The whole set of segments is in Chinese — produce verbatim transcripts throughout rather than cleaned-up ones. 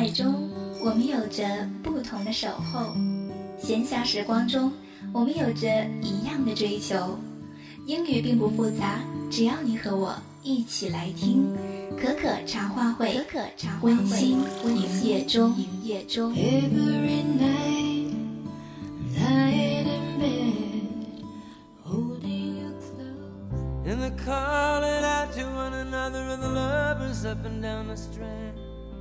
爱中，我们有着不同的守候；闲暇时光中，我们有着一样的追求。英语并不复杂，只要你和我一起来听。可可茶话会，可可茶话会，温馨营业中，营业中。Every night, lying in bed, holding you close. And they're calling out to one another, and the lovers up and down the strand.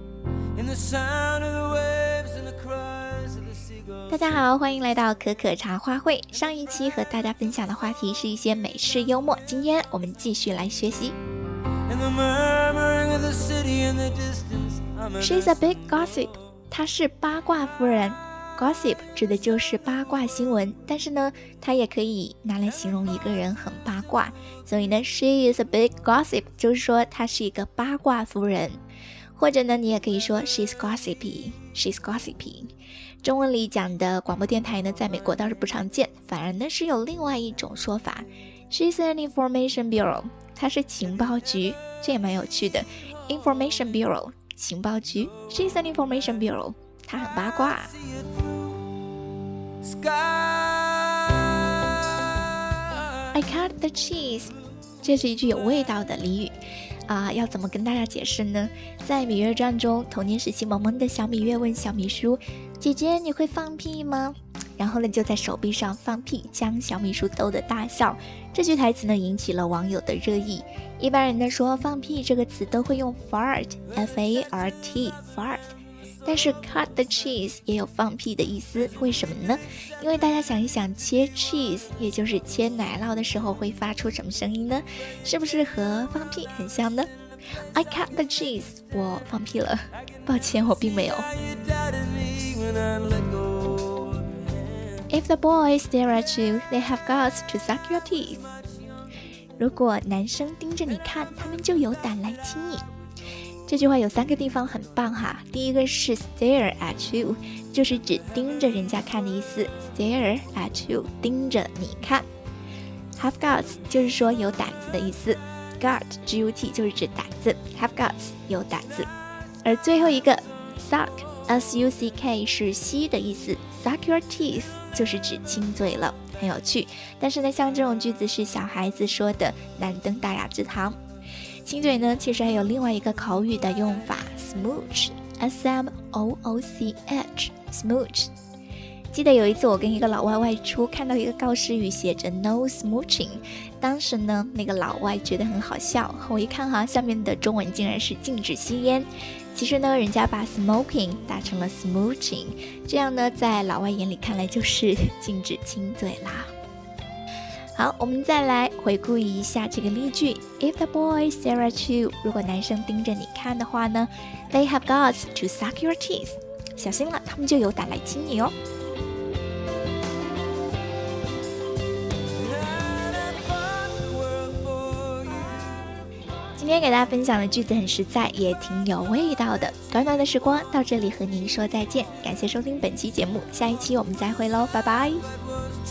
In the sound of the waves and the cries of the seagulls. 大家好，欢迎来到可可茶话会。上一期和大家分享的话题是一些美式幽默，今天我们继续来学习。She's a big gossip. 她是八卦夫人。Gossip 指的就是八卦新闻，但是呢，它也可以拿来形容一个人很八卦。所以呢 ，She is a big gossip， 就是说她是一个八卦夫人。或者呢，你也可以说 She's gossipy. She's gossipy. 中文里讲的广播电台呢，在美国倒是不常见，反而呢是有另外一种说法。She's an information bureau. 它是情报局，这也蛮有趣的。Information Bureau 情报局 She's an information bureau. 它很八卦。I cut the cheese. 这是一句有味道的俚语啊，要怎么跟大家解释呢？在《芈月传》中，童年时期萌萌的小芈月问小芈书：“姐姐，你会放屁吗？”然后呢，就在手臂上放屁，将小芈书逗得大笑。这句台词呢，引起了网友的热议。一般人呢说放屁这个词都会用 fart, f a r t, fart， 但是 cut the cheese 也有放屁的意思。为什么呢？因为大家想一想，切 cheese 也就是切奶酪的时候会发出什么声音呢？是不是和放屁很像呢？ I cut the cheese， 我放屁了，抱歉，我并没有。If the boys stare at you, they have guts to suck your teeth. 如果男生盯着你看，他们就有胆来亲你。这句话有三个地方很棒哈。第一个是 stare at you， 就是指盯着人家看的意思。stare at you， 盯着你看。Have guts 就是说有胆子的意思。gut G U T 就是指胆子。Have guts 有胆子。而最后一个 suck S U C K 是吸的意思。Suck your teeth 就是指亲嘴了，很有趣。但是呢，像这种句子是小孩子说的，难登大雅之堂。亲嘴呢，其实还有另外一个口语的用法 ，smooch S M O O C H smooch。记得有一次我跟一个老外外出，看到一个告示语写着 No smooching， 当时呢，那个老外觉得很好笑，我一看哈，下面的中文竟然是禁止吸烟。其实呢，人家把 smoking 打成了 smooching， 这样呢，在老外眼里看来就是禁止亲嘴啦。好，我们再来回顾一下这个例句 If the boys stare at you， 如果男生盯着你看的话呢 They have guts to suck your teeth， 小心了，他们就有胆来亲你哦。今天给大家分享的句子很实在，也挺有味道的。短短的时光到这里和您说再见，感谢收听本期节目，下一期我们再会喽，拜拜。